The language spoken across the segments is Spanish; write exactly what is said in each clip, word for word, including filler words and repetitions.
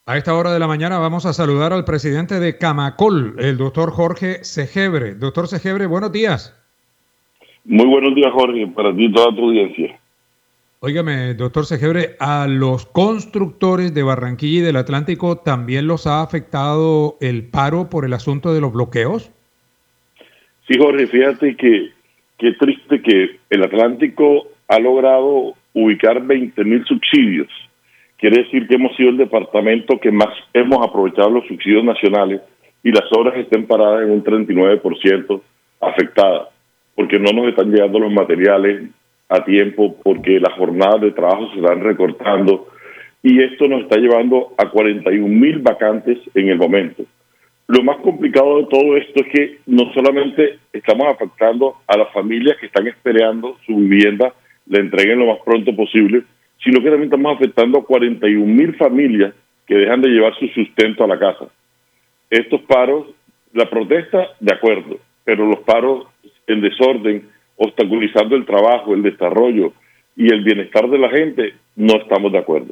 A esta hora de la mañana vamos a saludar al presidente de Camacol, el doctor Jorge Segebre. Doctor Segebre, buenos días. Muy buenos días, Jorge, para ti y toda tu audiencia. Óigame, doctor Segebre, a los constructores de Barranquilla y del Atlántico también los ha afectado el paro por el asunto de los bloqueos. Sí, Jorge, fíjate que qué triste que el Atlántico ha logrado ubicar veinte mil subsidios. Quiere decir que hemos sido el departamento que más hemos aprovechado los subsidios nacionales y las obras estén paradas en un treinta y nueve por ciento afectadas, porque no nos están llegando los materiales a tiempo, porque las jornadas de trabajo se están recortando, y esto nos está llevando a cuarenta y un mil vacantes en el momento. Lo más complicado de todo esto es que no solamente estamos afectando a las familias que están esperando su vivienda, la entreguen lo más pronto posible, sino que también estamos afectando a cuarenta y un mil familias que dejan de llevar su sustento a la casa. Estos paros, la protesta, de acuerdo, pero los paros en desorden, obstaculizando el trabajo, el desarrollo y el bienestar de la gente, no estamos de acuerdo.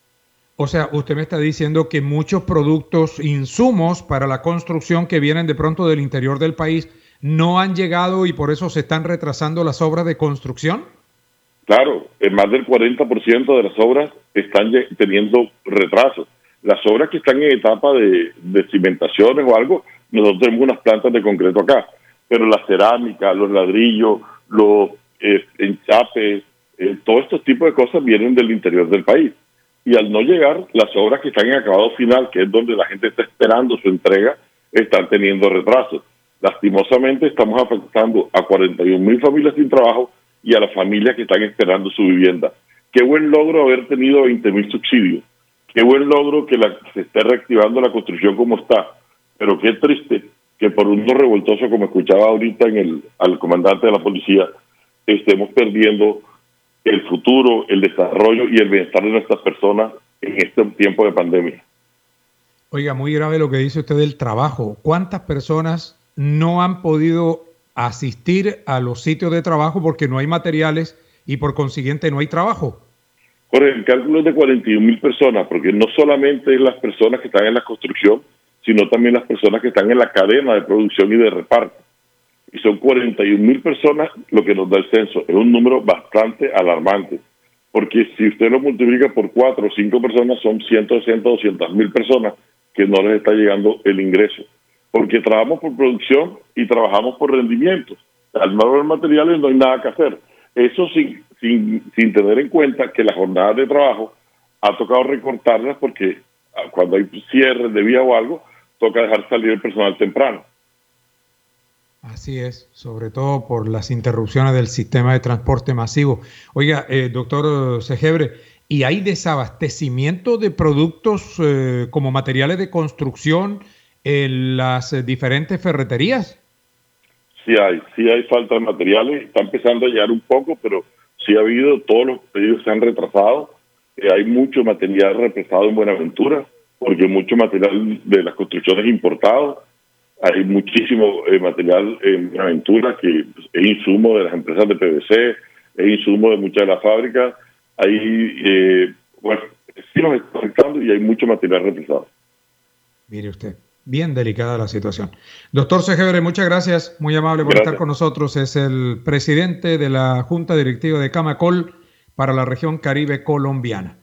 O sea, usted me está diciendo que muchos productos, insumos para la construcción que vienen de pronto del interior del país, no han llegado y por eso se están retrasando las obras de construcción. Claro, más del cuarenta por ciento de las obras están teniendo retrasos. Las obras que están en etapa de, de cimentaciones o algo, nosotros tenemos unas plantas de concreto acá, pero la cerámica, los ladrillos, los eh, enchapes, eh, todos estos tipos de cosas vienen del interior del país. Y al no llegar, las obras que están en acabado final, que es donde la gente está esperando su entrega, están teniendo retrasos. Lastimosamente estamos afectando a cuarenta y un mil familias sin trabajo y a las familias que están esperando su vivienda. Qué buen logro haber tenido veinte mil subsidios. Qué buen logro que la, se esté reactivando la construcción como está. Pero qué triste que por un no revoltoso, como escuchaba ahorita en el al comandante de la policía, estemos perdiendo el futuro, el desarrollo y el bienestar de nuestras personas en este tiempo de pandemia. Oiga, muy grave lo que dice usted del trabajo. ¿Cuántas personas no han podido asistir a los sitios de trabajo porque no hay materiales y por consiguiente no hay trabajo? Jorge, el cálculo es de cuarenta y un mil personas, porque no solamente es las personas que están en la construcción, sino también las personas que están en la cadena de producción y de reparto. Y son cuarenta y un mil personas lo que nos da el censo. Es un número bastante alarmante, porque si usted lo multiplica por cuatro o cinco personas, son ciento sesenta, doscientas mil personas que no les está llegando el ingreso. Porque trabajamos por producción y trabajamos por rendimientos. Al no haber materiales no hay nada que hacer. Eso sin, sin, sin tener en cuenta que las jornadas de trabajo ha tocado recortarlas porque cuando hay cierres de vía o algo, toca dejar salir el personal temprano. Así es, sobre todo por las interrupciones del sistema de transporte masivo. Oiga, eh, doctor Segebre, ¿y hay desabastecimiento de productos eh, como materiales de construcción en las eh, diferentes ferreterías? Sí hay, sí hay falta de materiales, está empezando a llegar un poco, pero sí ha habido, todos los pedidos se han retrasado, eh, hay mucho material represado en Buenaventura, porque mucho material de las construcciones importado, hay muchísimo eh, material en Buenaventura que pues, es insumo de las empresas de P V C, es insumo de muchas de las fábricas, hay, eh, bueno, sí nos está afectando y hay mucho material represado. Mire usted. Bien delicada la situación. Doctor Segebre, muchas gracias, muy amable por Gracias. estar con nosotros. Es el presidente de la Junta Directiva de Camacol para la región Caribe colombiana.